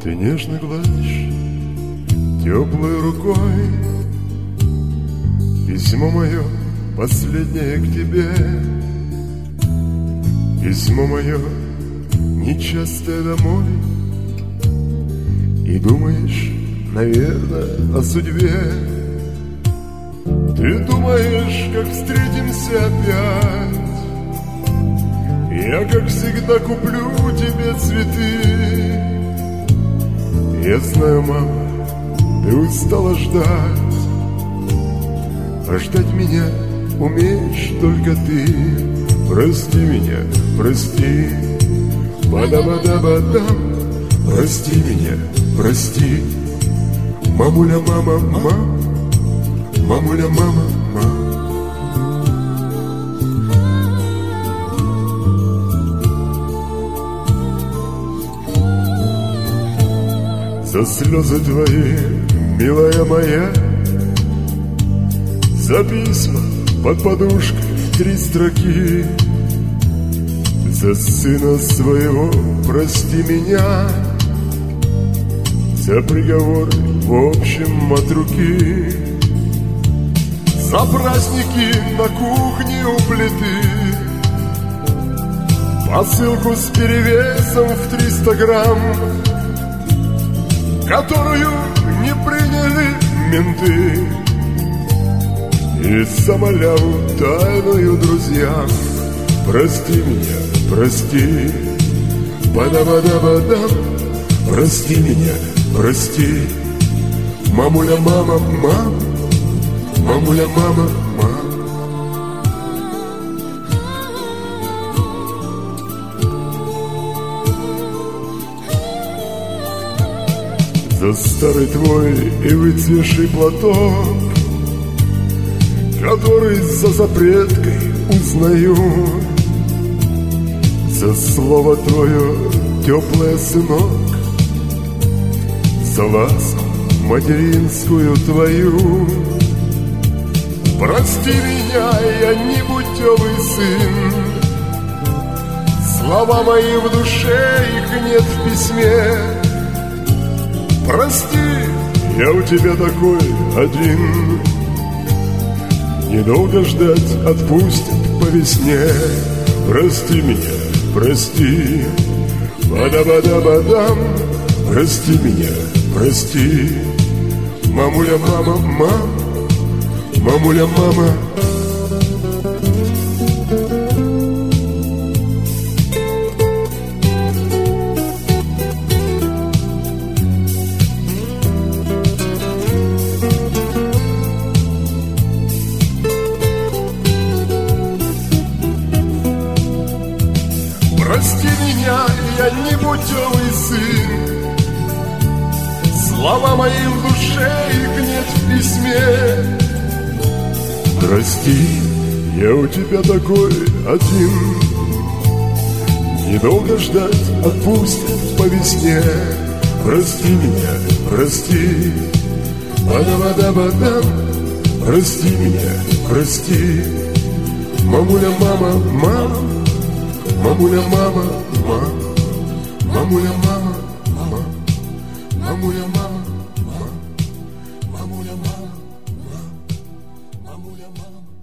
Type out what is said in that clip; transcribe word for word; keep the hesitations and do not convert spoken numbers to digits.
Ты нежно гладишь теплой рукой письмо мое последнее к тебе. Письмо мое нечастое домой. И думаешь, наверное, о судьбе. Ты думаешь, как встретимся опять. Я, как всегда, куплю тебе цветы. Я знаю, мама, ты устала ждать, а ждать меня умеешь только ты. Прости меня, прости, бада-бада-бадам. Прости меня, прости, мамуля, мама, мама, мамуля, мама, мама. За слезы твои, милая моя, за письма под подушкой три строки, за сына своего прости меня, за приговоры в общем от руки, за праздники на кухне у плиты, посылку с перевесом в триста грамм, которую не приняли менты, и за маляву тайную друзьям. Прости меня, прости, бада-бада-бадам. Прости меня, прости, мамуля, мама, мама, мамуля, мама, мама. За старый твой и выцвевший платок, который за запреткой узнаю, за слово твое теплое, сынок, за ласку материнскую твою. Прости меня, я непутевый сын, слова мои в душе, их нет в письме. Прости, я у тебя такой один, недолго ждать отпустят по весне. Прости меня, прости, бада-бада-бадам. Прости меня, прости, мамуля, мама, мама, мамуля, мама. Прости меня, я непутевый сын, слова мои в душе, их нет в письме. Прости, я у тебя такой один, недолго ждать отпустят по весне. Прости меня, прости, бада-бада-бадам. Прости меня, прости, мамуля, мама, мама, мамуля, мама, мама, мамуля, мама, мама, мамуля, мама, мама, мамуля, мама, мама, мамуля, мама.